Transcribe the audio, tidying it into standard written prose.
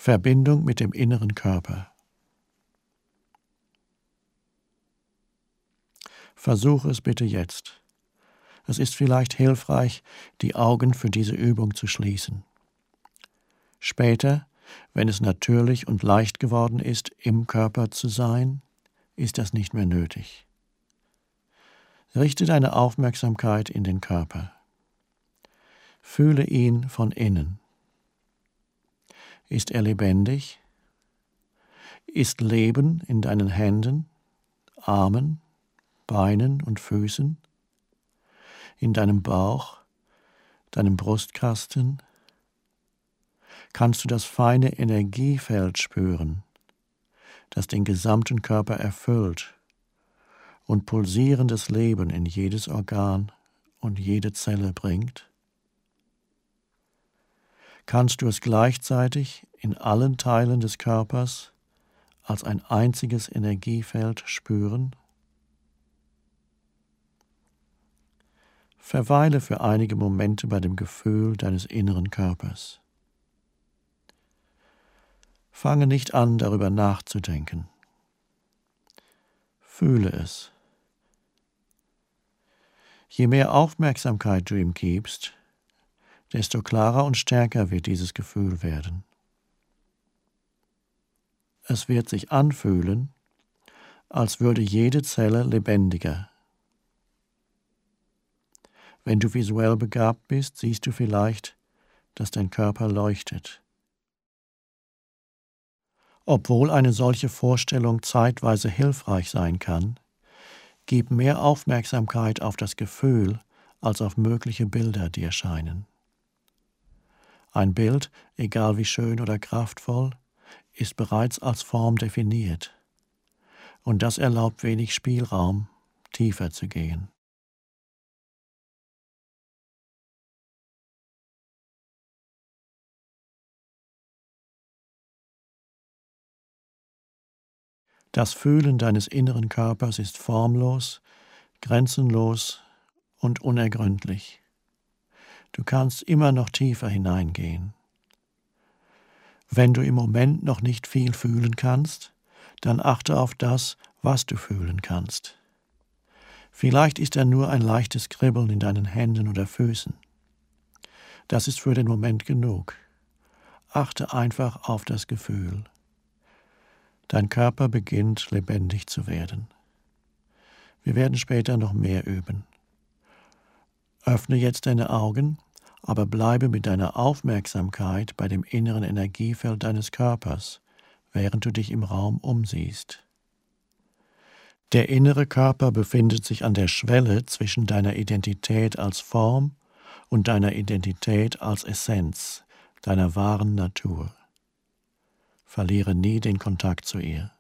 Verbindung mit dem inneren Körper. Versuche es bitte jetzt. Es ist vielleicht hilfreich, die Augen für diese Übung zu schließen. Später, wenn es natürlich und leicht geworden ist, im Körper zu sein, ist das nicht mehr nötig. Richte deine Aufmerksamkeit in den Körper. Fühle ihn von innen. Ist er lebendig? Ist Leben in deinen Händen, Armen, Beinen und Füßen? In deinem Bauch, deinem Brustkasten? Kannst du das feine Energiefeld spüren, das den gesamten Körper erfüllt und pulsierendes Leben in jedes Organ und jede Zelle bringt? Kannst du es gleichzeitig in allen Teilen des Körpers als ein einziges Energiefeld spüren? Verweile für einige Momente bei dem Gefühl deines inneren Körpers. Fange nicht an, darüber nachzudenken. Fühle es. Je mehr Aufmerksamkeit du ihm gibst, desto klarer und stärker wird dieses Gefühl werden. Es wird sich anfühlen, als würde jede Zelle lebendiger. Wenn du visuell begabt bist, siehst du vielleicht, dass dein Körper leuchtet. Obwohl eine solche Vorstellung zeitweise hilfreich sein kann, gib mehr Aufmerksamkeit auf das Gefühl als auf mögliche Bilder, die erscheinen. Ein Bild, egal wie schön oder kraftvoll, ist bereits als Form definiert, und das erlaubt wenig Spielraum, tiefer zu gehen. Das Fühlen deines inneren Körpers ist formlos, grenzenlos und unergründlich. Du kannst immer noch tiefer hineingehen. Wenn du im Moment noch nicht viel fühlen kannst, dann achte auf das, was du fühlen kannst. Vielleicht ist da nur ein leichtes Kribbeln in deinen Händen oder Füßen. Das ist für den Moment genug. Achte einfach auf das Gefühl. Dein Körper beginnt lebendig zu werden. Wir werden später noch mehr üben. Öffne jetzt deine Augen, aber bleibe mit deiner Aufmerksamkeit bei dem inneren Energiefeld deines Körpers, während du dich im Raum umsiehst. Der innere Körper befindet sich an der Schwelle zwischen deiner Identität als Form und deiner Identität als Essenz, deiner wahren Natur. Verliere nie den Kontakt zu ihr.